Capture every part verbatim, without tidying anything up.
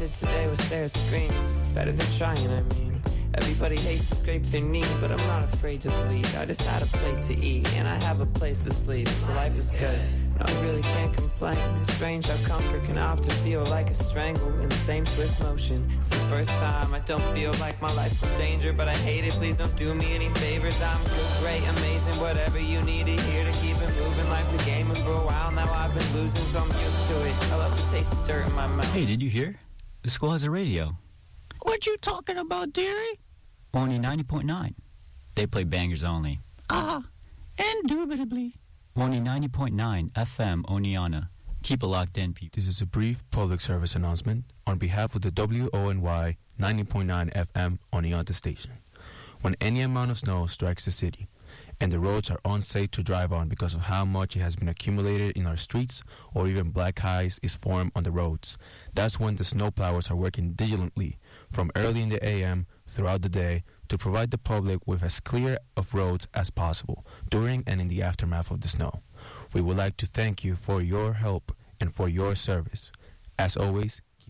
did today was stare at screens. Better than trying, I mean. Everybody hates to scrape their knee, but I'm not afraid to bleed. I just had a plate to eat, and I have a place to sleep. So life is good, no, I really can't complain. It's strange how comfort can often feel like a strangle in the same swift motion. For the first time, I don't feel like my life's in danger, but I hate it, please don't do me any favors. I'm good, great, amazing, whatever you need to hear to keep it moving. Life's a game, and for a while now I've been losing, so I'm used to it. I love the taste of dirt in my mouth. Hey, did you hear? The school has a radio. What you talking about, dearie? Only ninety point nine. They play bangers only. Ah, indubitably. Only ninety point nine F M Oneonta. Keep it locked in, people. This is a brief public service announcement on behalf of the W O N Y ninety point nine F M Oneonta station. When any amount of snow strikes the city, and the roads are unsafe to drive on because of how much it has been accumulated in our streets, or even black ice is formed on the roads, that's when the snowplowers are working diligently from early in the A M throughout the day to provide the public with as clear of roads as possible during and in the aftermath of the snow. We would like to thank you for your help and for your service. As always, keep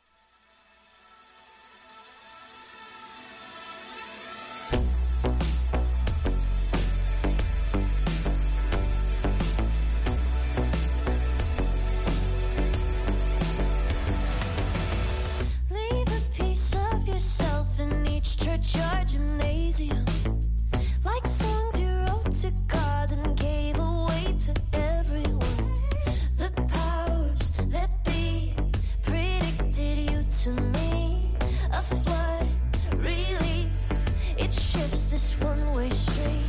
church or gymnasium, like songs you wrote to God and gave away to everyone. The powers that be predicted you to me. A flood, relief, it shifts this one-way street.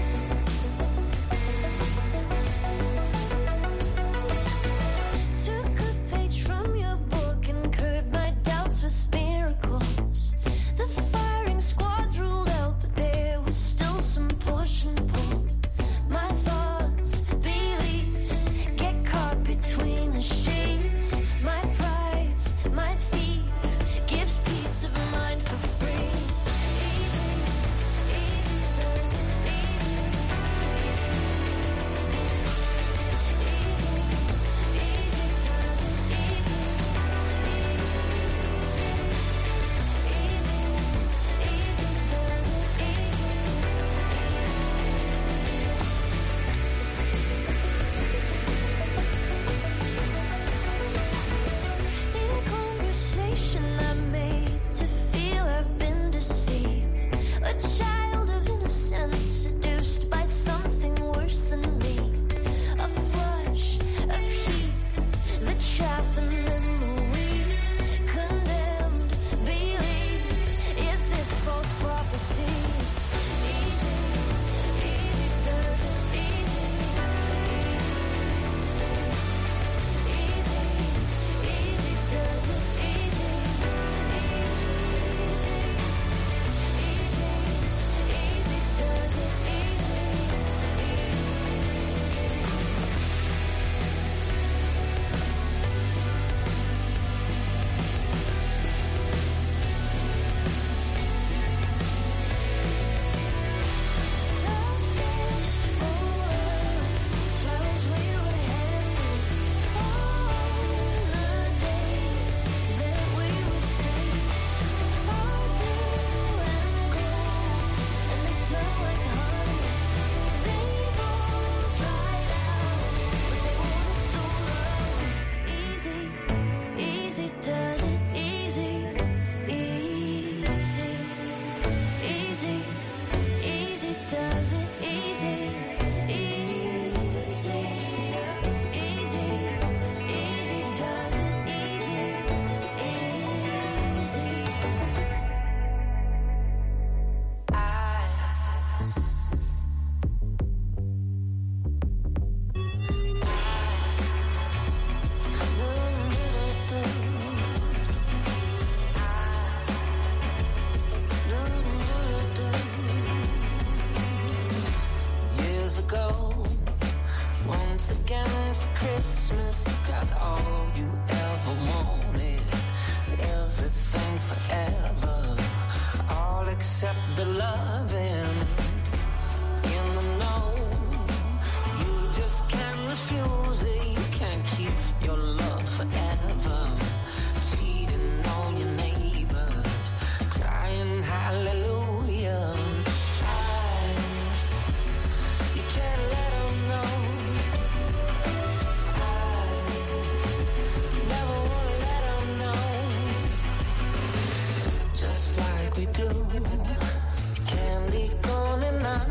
Took a page from your book and curbed my doubts with miracles. The firing squads ruled out, but there was still some push and pull. My thoughts, beliefs, get caught between the sheets. My prize, my thief, gives peace of mind for free. Easy, easy does it, easy, easy, easy, easy does it, easy, easy, easy does it, easy, in conversation I'm made to feel I've been deceived. A child of innocence seduced by something worse than me. A flush of heat, the chaff and then the weed. Condemned, believed, is this false prophecy? Easy, easy does it, easy, easy, easy, easy does it, easy, easy, easy, easy does it, easy, toughest forward tells we were headed on the day that we were saved. All blue and gold, and they smell like honey. They've all dried out, but they want us so long. Easy, easy does it, easy, easy, easy, easy does it, easy, easy, easy, easy does it, easy, easy. Years ago, once again for Christmas, you got all you ever wanted, everything forever, all except the loving. In the know, you just can't refuse it, you can't keep your love forever, cheating on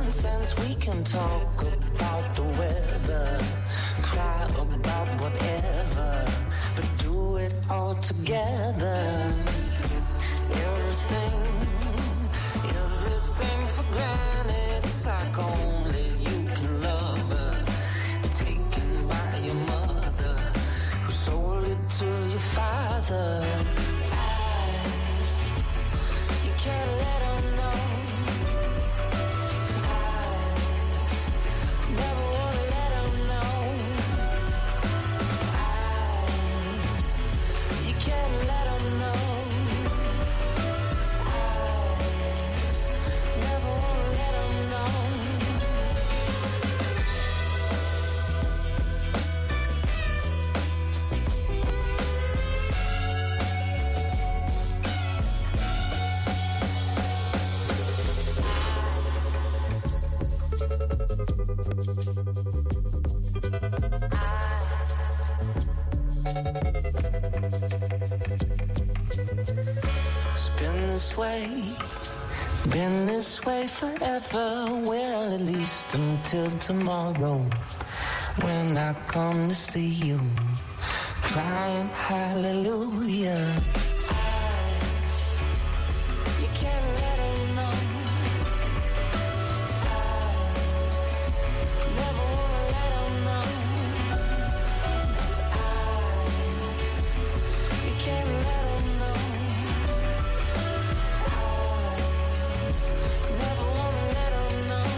nonsense. We can talk about the weather, cry about whatever, but do it all together. Everything, everything for granted. It's like only you can love her. Taken by your mother, who sold it to your father. Eyes, you can't let them know. Eyes, never wanna let them know. Eyes, you can't let them know. Eyes, never wanna let them know. It's been this way, been this way forever. Well, at least until tomorrow, when I come to see you, crying hallelujah. Eyes, you can't let them know. Eyes, never wanna let them know. Those eyes, you can't let them know. Eyes, never wanna let them know.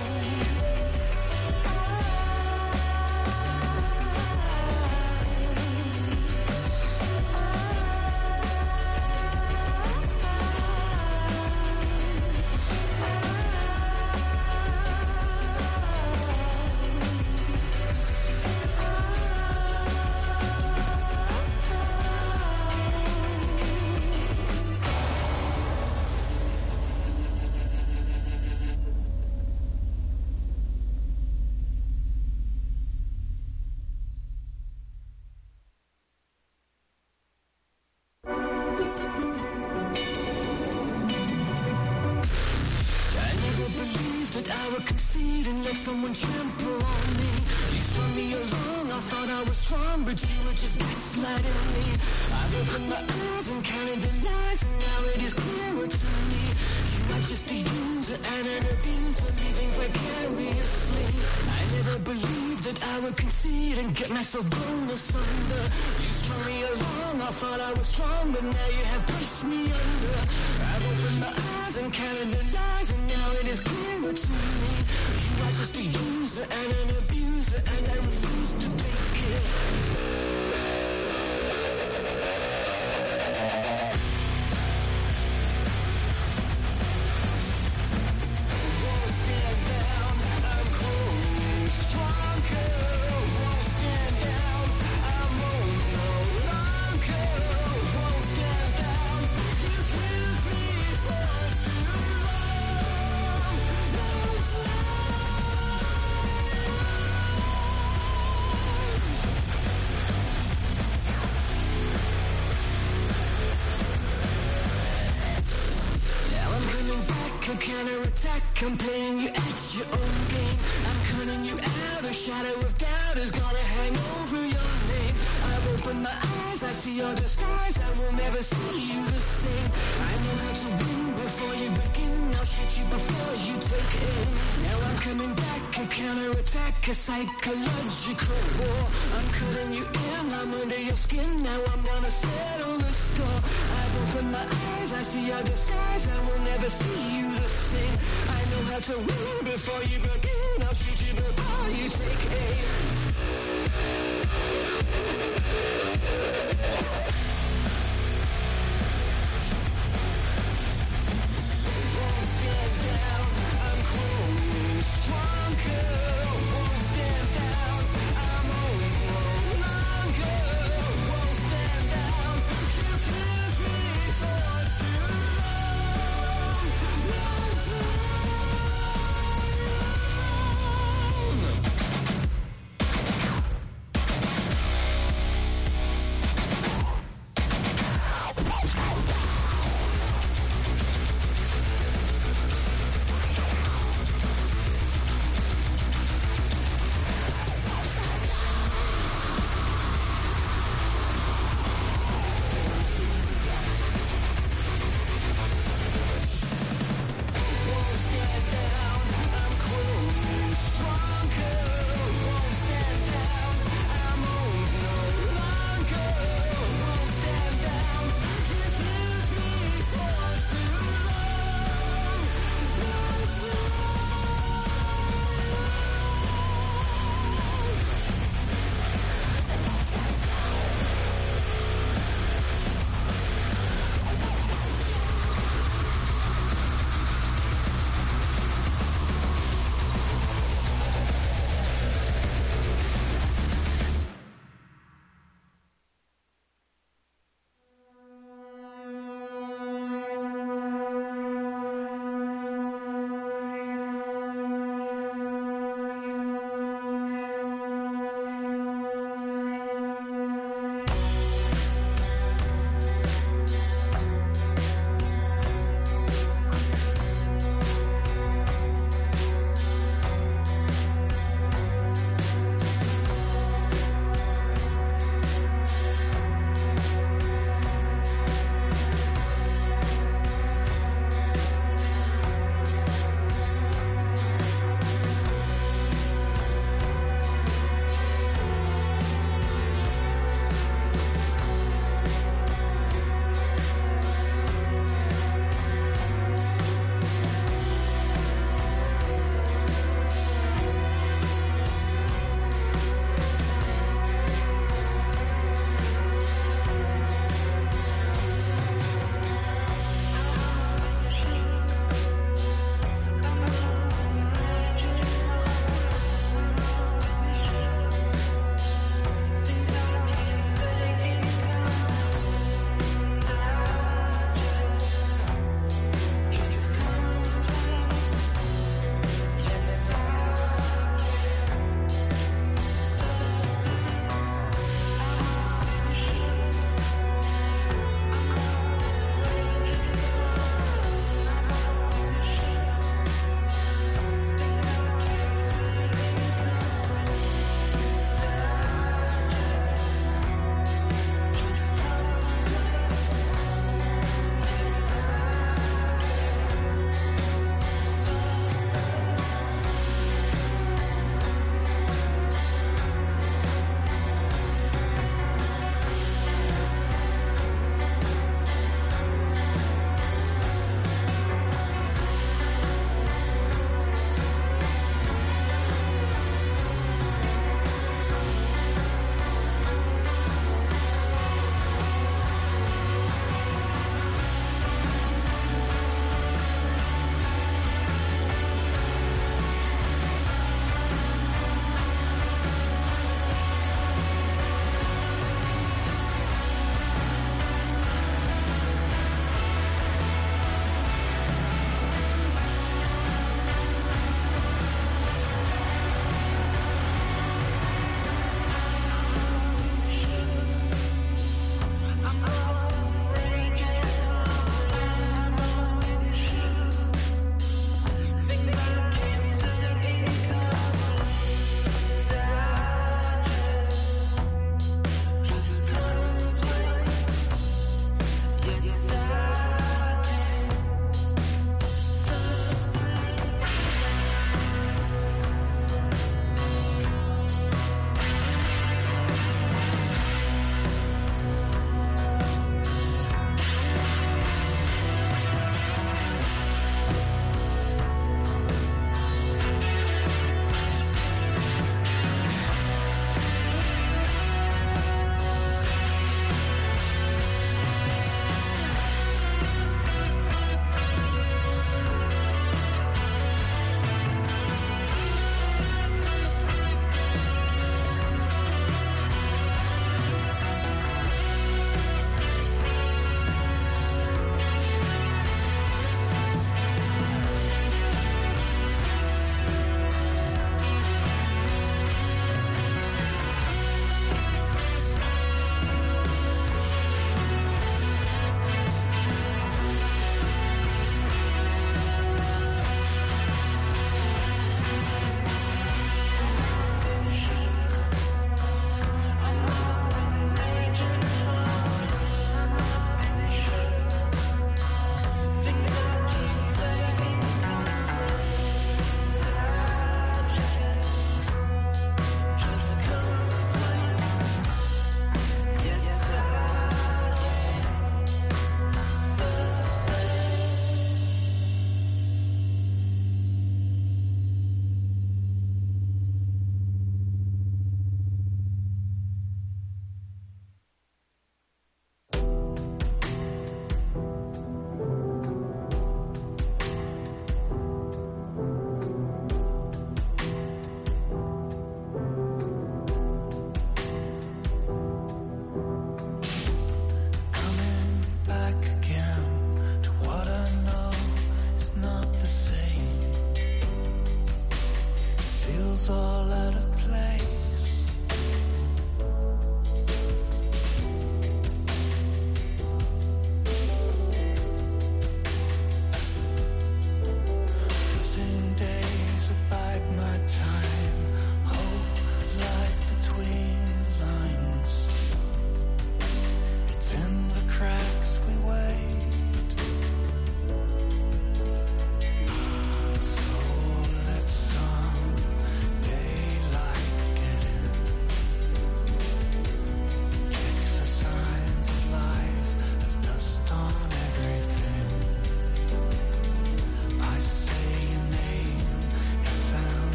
I never believed that I would concede and let someone trample on me. You strung me along, I thought I was strong, but you were just gaslighting me. I've opened my eyes and counted the lies, and now it is clearer to me. You are just a user and an abuser, living vicariously. I never believed that I would concede and get myself blown asunder. You strung me along, I thought I was strong, but now you have pushed me under. I've opened my eyes and counted the lies, and now it is clearer to me. You are just a user and an abuser, and I refuse to take it. Won't stand down, I'm growing stronger. Won't stand down, I won't no longer. Won't stand down, you've used me for too long. No Now I'm coming back, a counterattack. I'm playing you at your own game. I'm cutting you out, a shadow of doubt is gonna hang over your name. I've opened my eyes, I see your disguise, I will never see you the same. I know how to win before you begin, I'll shoot you before you take aim. Now I'm coming back, a counterattack, a psychological war. I'm cutting you in, I'm under your skin, now I'm gonna settle the score. I've opened my eyes, I see your disguise, I will never see you the same. I know how to win before you begin, I'll shoot you before you take aim. Won't stand down, I'm growing stronger. Won't stand down, I'm old no longer. Won't stand down, you've used me for too long. No time.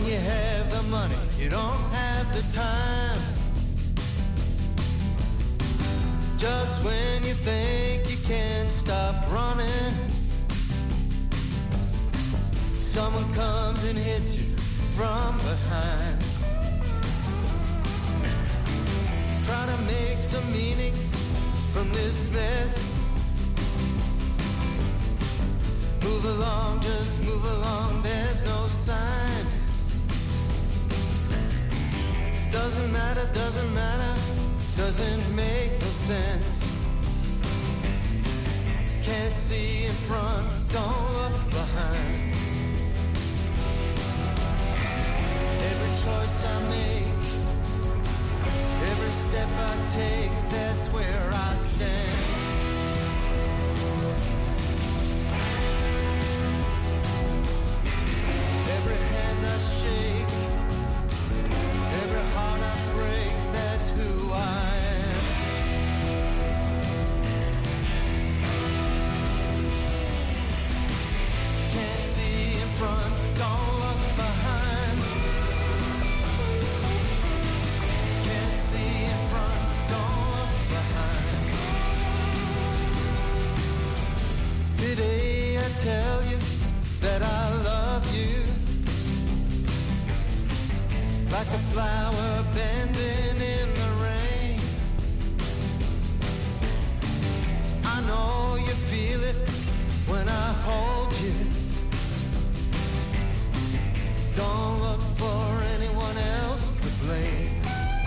you have the money, you don't have the time. Just when you think you can stop running, someone comes and hits you from behind. Trying to make some meaning from this mess. Move along, just move along, there's no sign. Doesn't matter, doesn't matter, doesn't make no sense. Can't see in front, don't look behind. Every choice I make, every step I take, that's where I stand. Every hand I shake, every heart I break, that's who I am. Can't see in front, don't look behind. Can't see in front, don't look behind. Today I tell you that I love you, like a flower bending in the rain. I know you feel it when I hold you. Don't look for anyone else to blame.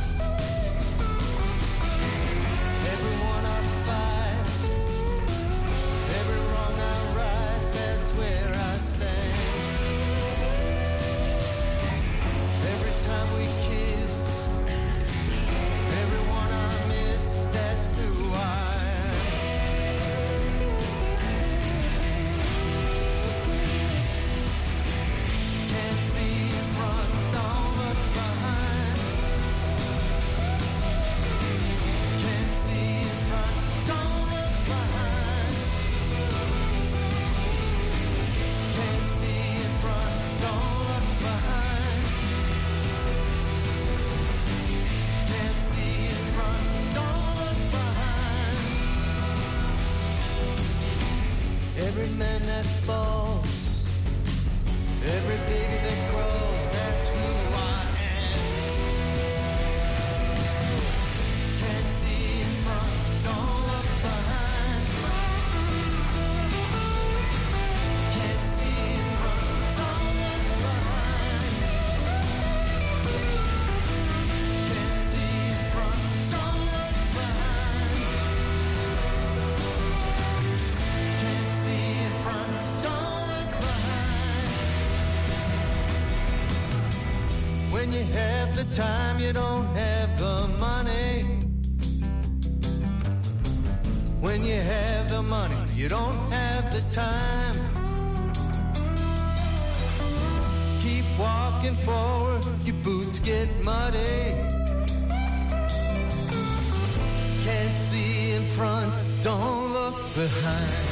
Everyone I fight, every wrong I right, that's where I stand. Every time we kiss, everyone I miss, that's who I am. Can't see in front, don't look behind. Can't see in front, don't look behind. Can't see in front, don't look behind. Can't see in front, don't look behind. Every man that falls, every baby that crawls, that's who I am. Can't see in front, don't look behind. Can't see in front, don't look behind. Can't see in front, don't look behind. Can't see in front, don't look behind. When you have the time, you don't have the money. When you have the money, you don't have the time. Keep walking forward, your boots get muddy. Can't see in front, don't look behind.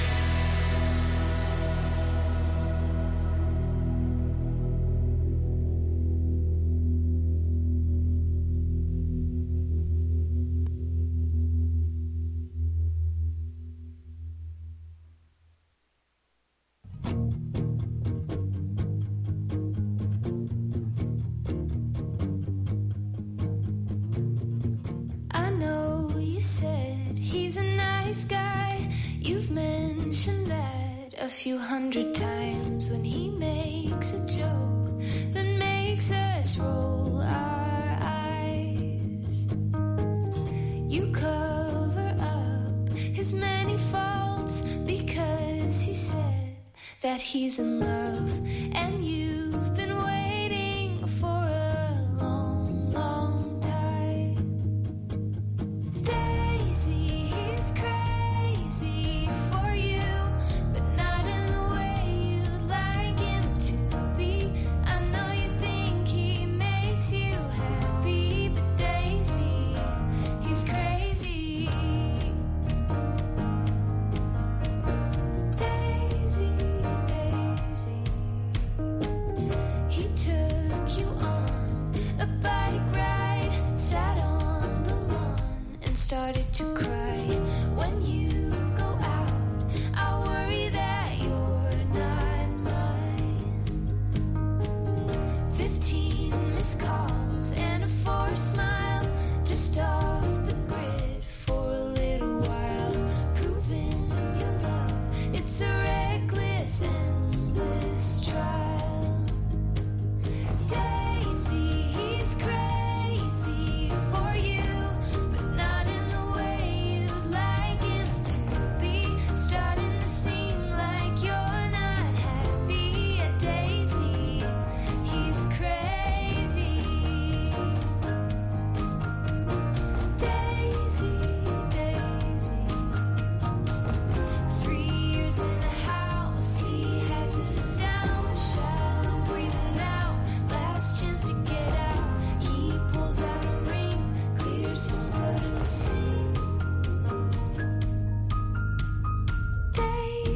I know you said he's a nice guy. You've mentioned that a few hundred times when he makes a joke that makes us roll our eyes. You cover up his many faults because he said that he's in love, and you've been waiting for a long, long time. Daisy, he's crazy for you, but not in the way you'd like him to be. I know you think he makes you happy, but Daisy, he's crazy. Daisy, Daisy. He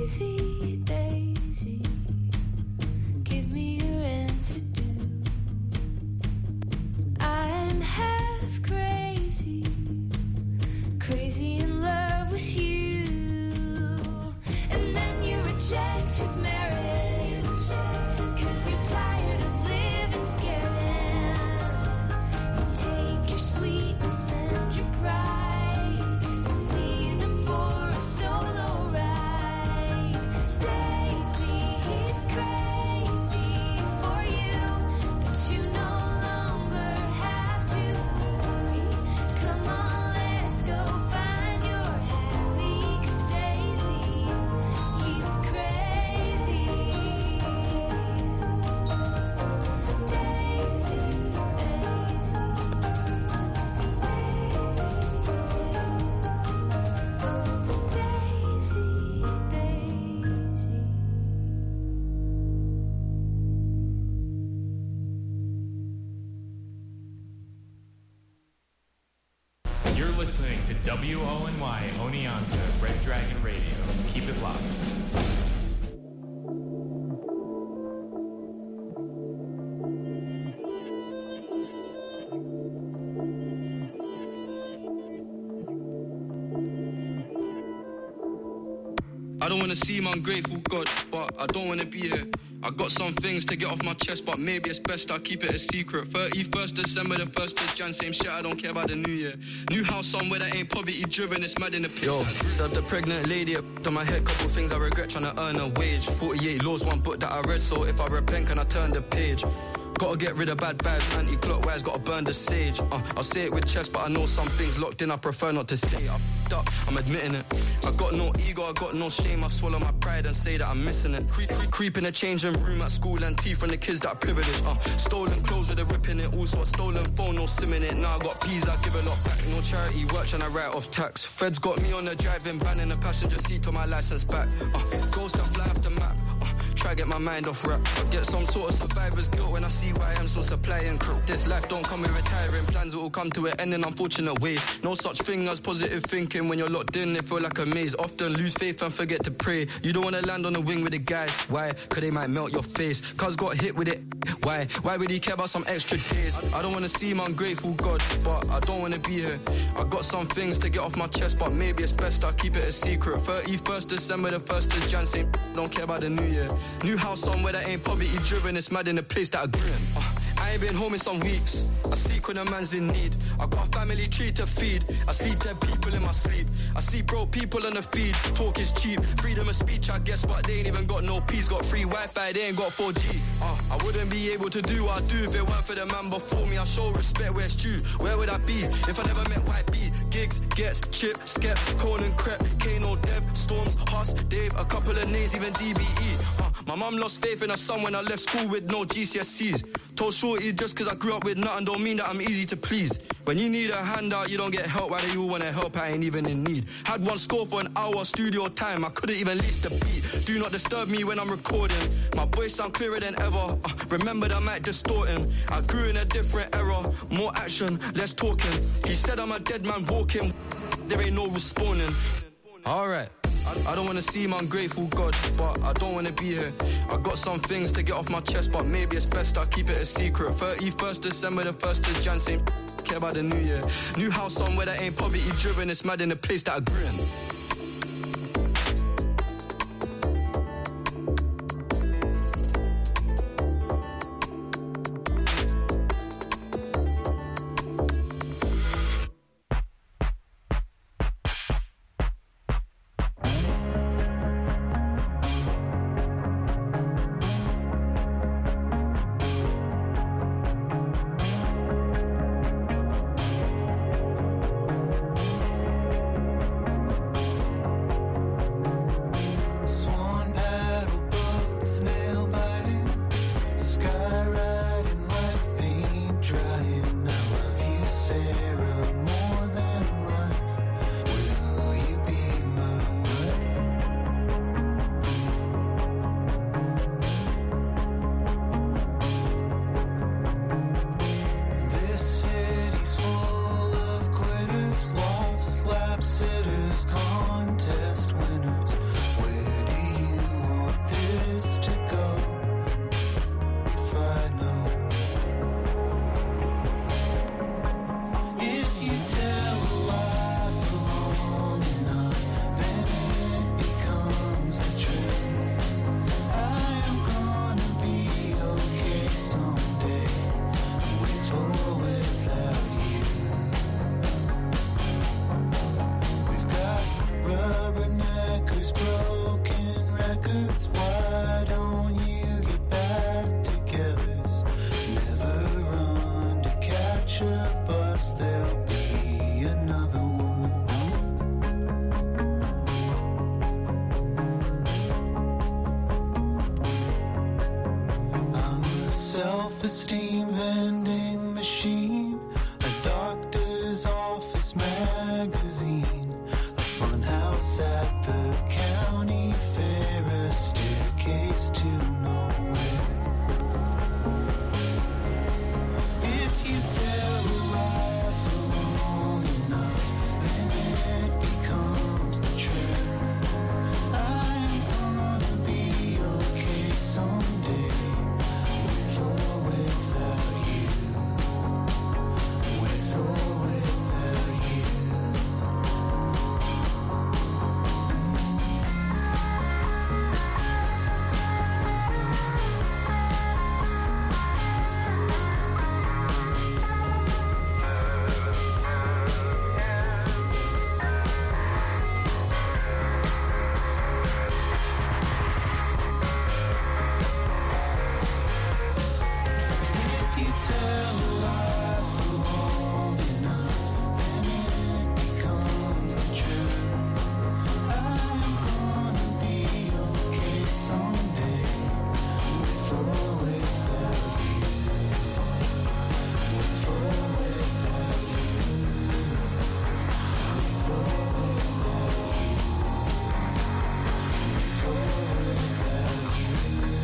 Daisy, Daisy, give me your antidote. I'm half crazy, crazy in love with you. And then you reject his marriage, cause you're tired of living scared. And you take your sweetness and your pride, leave him for a solo ride. Daisy, he's crazy for you, but you no longer have to worry. Come on, let's go find your happy, 'cause Daisy, he's crazy. Daisy, Daisy, Daisy, oh, Daisy, Daisy. You're listening to W O N Y Oneonta Red Dragon Radio. Keep it locked. I don't wanna seem ungrateful, God, but I don't wanna be here. I got some things to get off my chest, but maybe it's best I keep it a secret. thirty-first December, the first of Jan, same shit, I don't care about the new year. New house somewhere that ain't poverty driven, it's mad in the pit. Yo, served a pregnant lady up on my head, couple things I regret trying to earn a wage. forty-eight laws, one book that I read, so if I repent, can I turn the page? Gotta get rid of bad vibes, anti-clockwise, gotta burn the sage. Uh, I'll say it with chest, but I know some things locked in, I prefer not to say. I f***ed up, I'm admitting it. I got no ego, I got no shame, I swallow my pride and say that I'm missing it. Creep, creep, creep in the changing room at school and tea from the kids that are privileged. Uh, stolen clothes with a rip in it, also a stolen phone, no sim in it. Now I got peas, I give a lot back. No charity work, trying to write off tax. Feds got me on the driving ban in the passenger seat to my license back. Uh, ghost and fly off the map. Uh, try get my mind off rap. I get some sort of survivor's guilt when I see why I'm so supplying crook. This life don't come with retiring plans, it will come to an end in unfortunate ways. No such thing as positive thinking when you're locked in, it feel like a maze. Often lose faith and forget to pray. You don't want to land on the wing with the guys. Why? Cause they might melt your face. Cuz got hit with it. Why? Why would he care about some extra days? I don't want to seem ungrateful, God, but I don't want to be here. I got some things to get off my chest, but maybe it's best I keep it a secret. thirty-first December, the first of Jan, same don't care about the new year. New house somewhere that ain't poverty driven, it's mad in the place that I grew in. Uh, I ain't been home in some weeks. I seek when a man's in need. I got a family tree to feed. I see dead people in my sleep. I see broke people on the feed. Talk is cheap. Freedom of speech, I guess, but they ain't even got no peace. Got free Wi-Fi, they ain't got four G. Uh, I wouldn't be able to do what I do if it weren't for the man before me. I show respect where it's due. Where would I be if I never met White B? Gigs, Gets, Chip, Skep, Conan, Crep, Kano, Dev, Storms, Huss, Dave, a couple of names, even D B E. Uh, my mum lost faith in her son when I left school with no G C S Es. Told Shorty just cause I grew up with nothing don't mean that I'm easy to please. When you need a handout, you don't get help. Why do you wanna help? I ain't even in need. Had one score for an hour studio time, I couldn't even lease the beat. Do not disturb me when I'm recording. My voice sound clearer than ever. Uh, remember that mic distorting. I grew in a different era. More action, less talking. He said I'm a dead man walking. There ain't no responding. Alright. I, I don't wanna seem ungrateful, God, but I don't wanna be here. I got some things to get off my chest, but maybe it's best I keep it a secret. thirty-first December, the first of Jan, same care about the new year. New house somewhere that ain't poverty driven, it's mad in the place that I grew in. a steam vending machine, a doctor's office magazine, a fun house at the county fair, a staircase to nowhere. If you tell a lie for long enough, then it becomes the truth. I'm gonna be okay someday, with or without you, with or without you. If you tell a lie for long enough, then it becomes the truth. I'm gonna be okay someday, with or without you, with or without you, with or without you, with or without you, with or without you.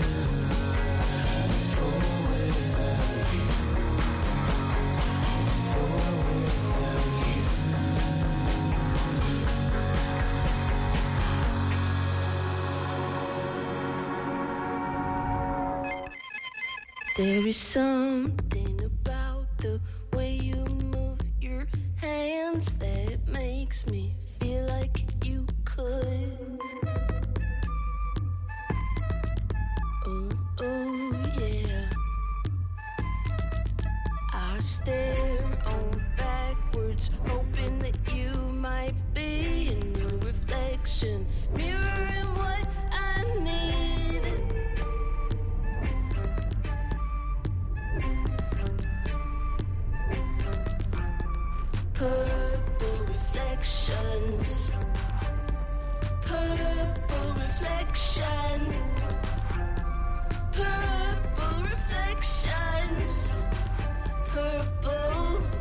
There is something about the way you move your hands that makes me feel like you could. Oh, oh, yeah. I stare on backwards, hoping that you might be in your reflection, mirroring what I need. Purple reflections, purple reflection, purple reflections, purple.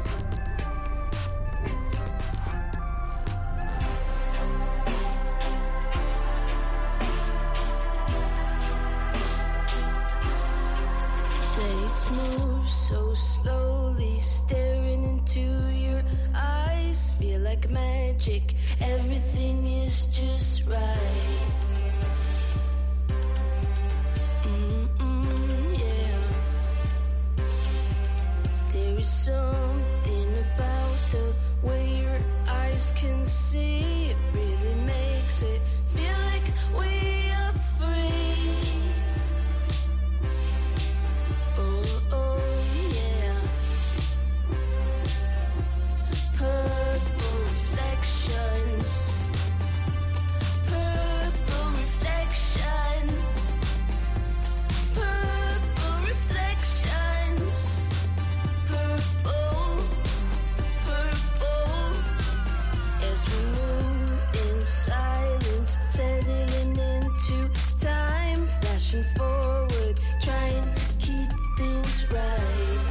Dates move so slowly, staring into your eyes, feel like magic, everything is just right. Mm-mm, yeah. There is something about the way your eyes can see, it really makes it feel like we are free. Oh, oh, yeah. Purple reflections, purple reflection, purple reflections, purple, purple. As we move in silence, settling into time, flashing forward, trying to keep things right.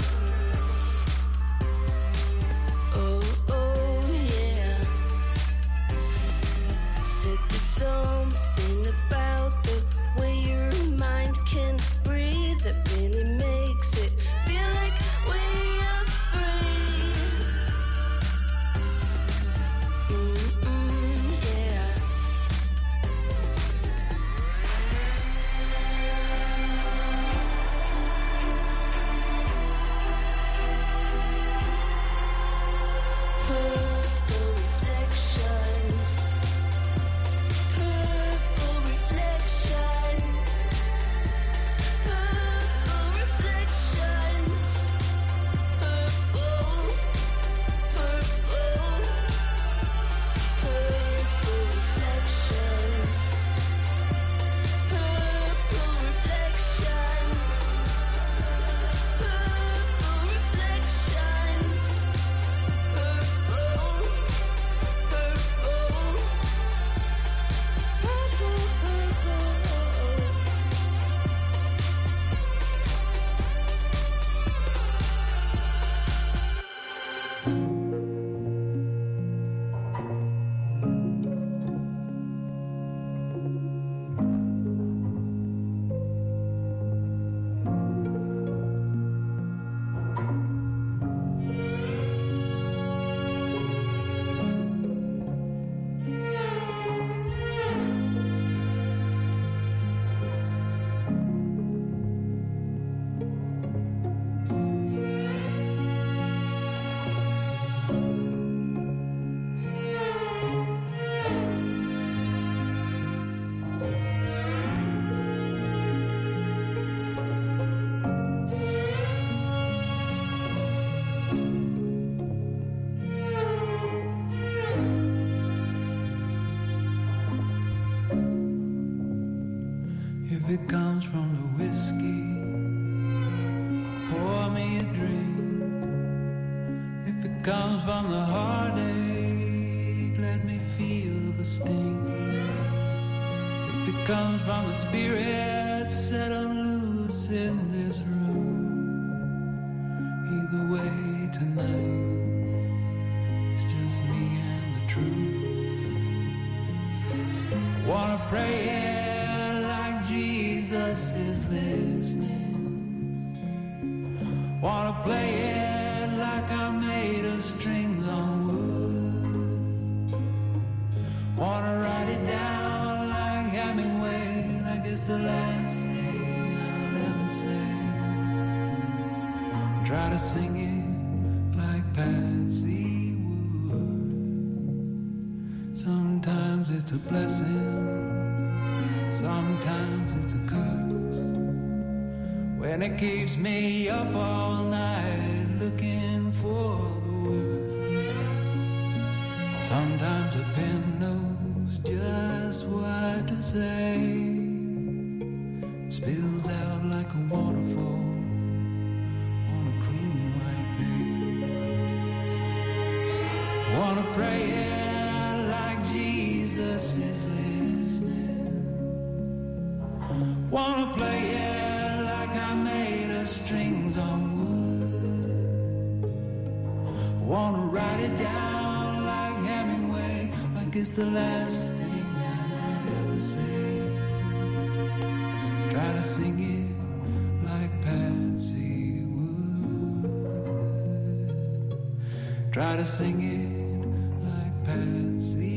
Oh, oh, yeah. Said there's something about the way your mind can breathe that really makes it feel like we are free. Mm-mm, yeah. If it comes from the whiskey, pour me a drink. If it comes from the heartache, let me feel the sting. If it comes from the spirit, set 'em loose in this room. Either way tonight, it's just me and the truth. Wanna pray it like Jesus is listening. Wanna play it like I'm made of strings on wood. Wanna write it down like Hemingway, like it's the last thing I'll ever say. Try to sing it like Patsy would. Sometimes it's a blessing, sometimes it's a curse. When it keeps me up all night looking for the words. Sometimes a pen knows just what to say. It spills out like a waterfall on a clean white page. Wanna pray it like Jesus is listening. Wanna play it like I'm made of strings on wood. Wanna write it down like Hemingway, like it's the last thing I might ever say. Try to sing it like Patsy would. Try to sing it like Patsy.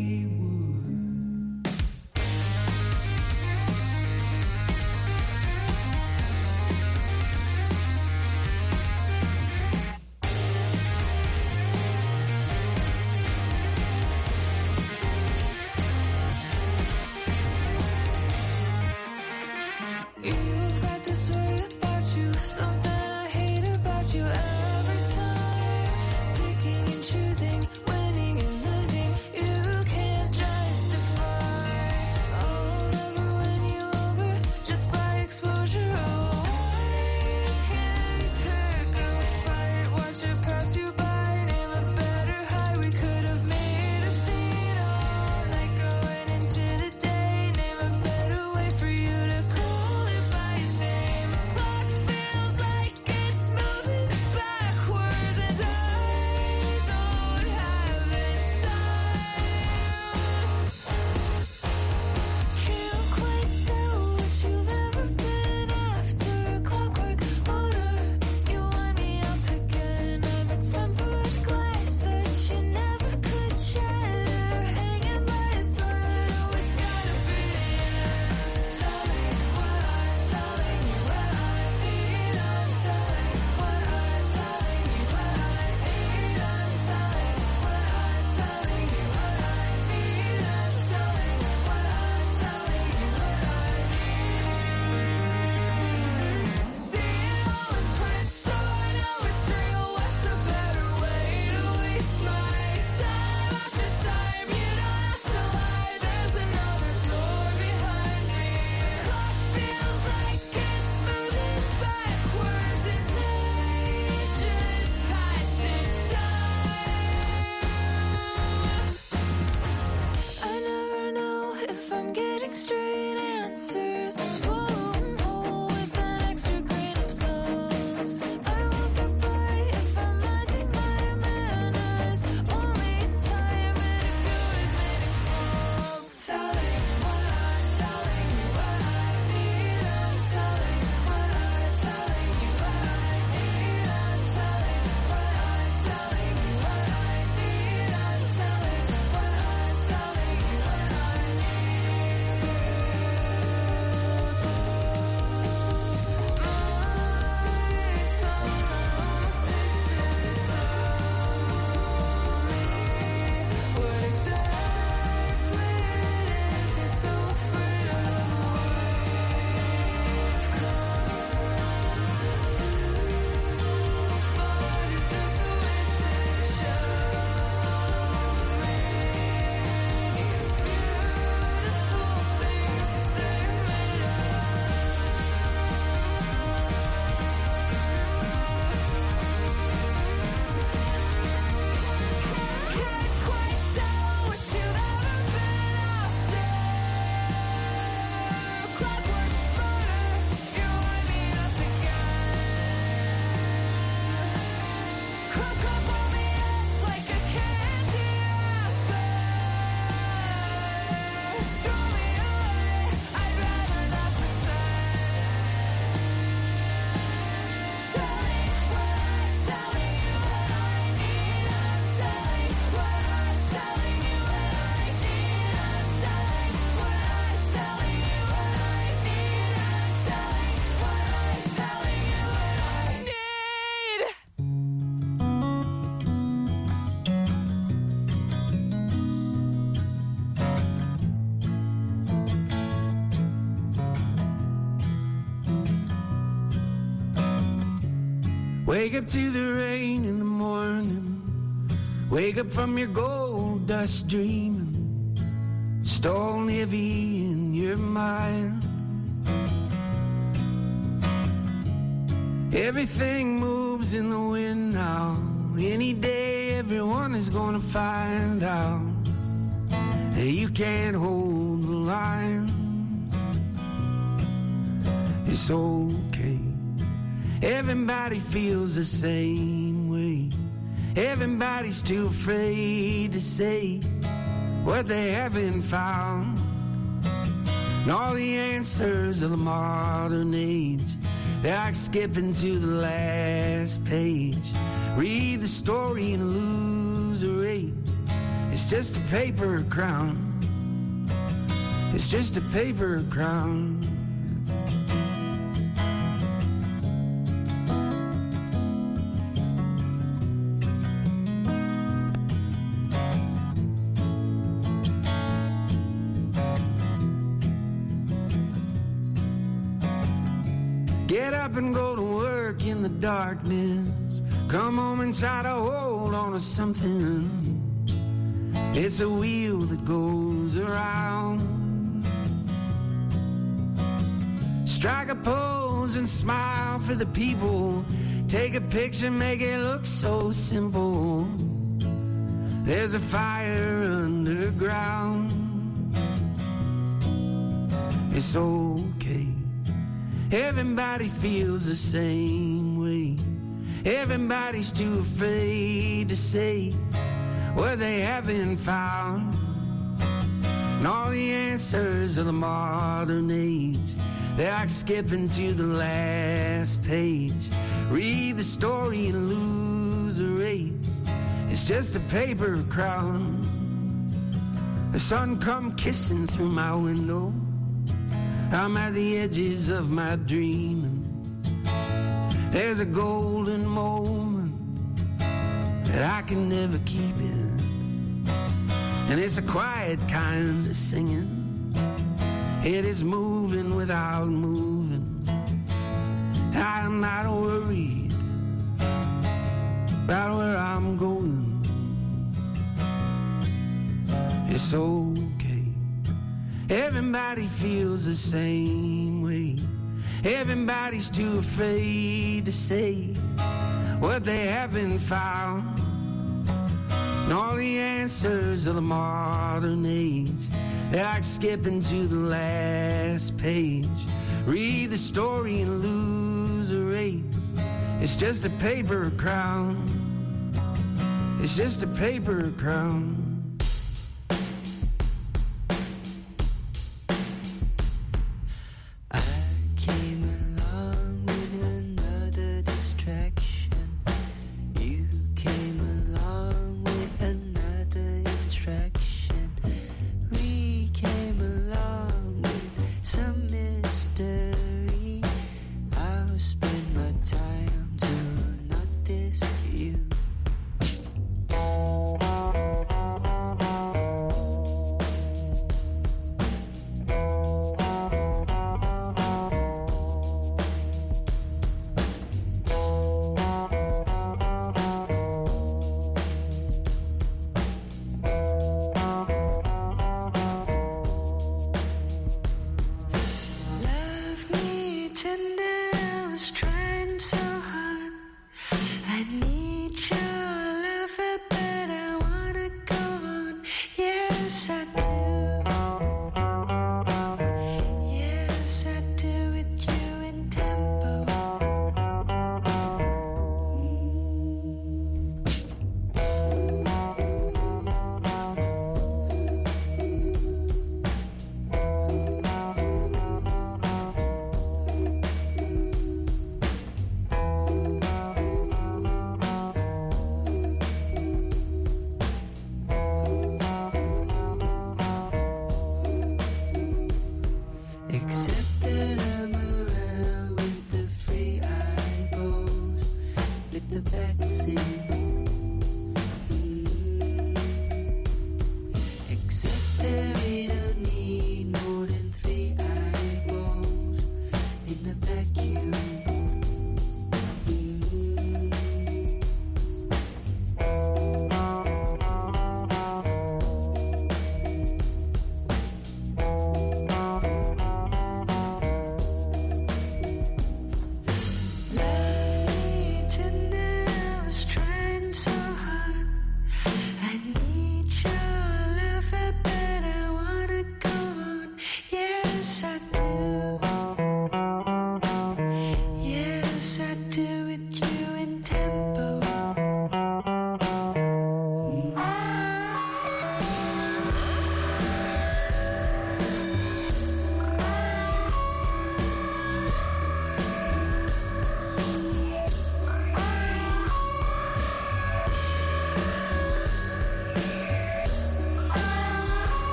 Choosing, winning and losing, you can't Wake up to the rain in the morning. Wake up from your gold dust dreaming. Stone heavy in your mind. Everything moves in the wind now. Any day everyone is gonna find out that you can't hold the line. It's okay. Everybody feels the same way. Everybody's too afraid to say what they haven't found. And all the answers of the modern age, they're like skipping to the last page. Read the story and lose a race. It's just a paper crown. It's just a paper crown. Get up and go to work in the darkness. Come home and try to hold on to something. It's a wheel that goes around. Strike a pose and smile for the people. Take a picture, make it look so simple. There's a fire underground. It's okay. Everybody feels the same way. Everybody's too afraid to say what they haven't found. And all the answers of the modern age, they're like skipping to the last page. Read the story and lose a race. It's just a paper crown. The sun come kissing through my window. I'm at the edges of my dreaming. There's a golden moment that I can never keep it. And it's a quiet kind of singing. It is moving without moving. I'm not worried about where I'm going. It's okay. Everybody feels the same way. Everybody's too afraid to say what they haven't found. And all the answers of the modern age, they're like skipping to the last page. Read the story and lose a race. It's just a paper crown. It's just a paper crown. Time to not this you.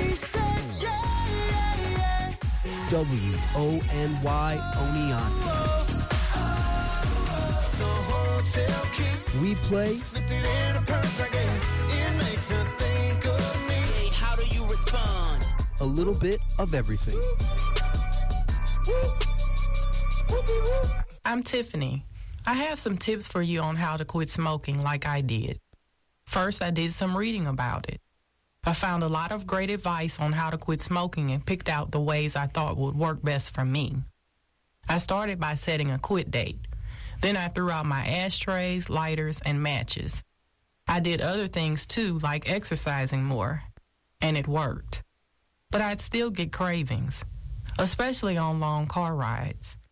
W O N Y Oneonta. We play Hey, how do you respond? a little bit of everything. I'm Tiffany. I have some tips for you on how to quit smoking like I did. First, I did some reading about it. I found a lot of great advice on how to quit smoking and picked out the ways I thought would work best for me. I started by setting a quit date. Then I threw out my ashtrays, lighters, and matches. I did other things too, like exercising more, and it worked. But I'd still get cravings, especially on long car rides.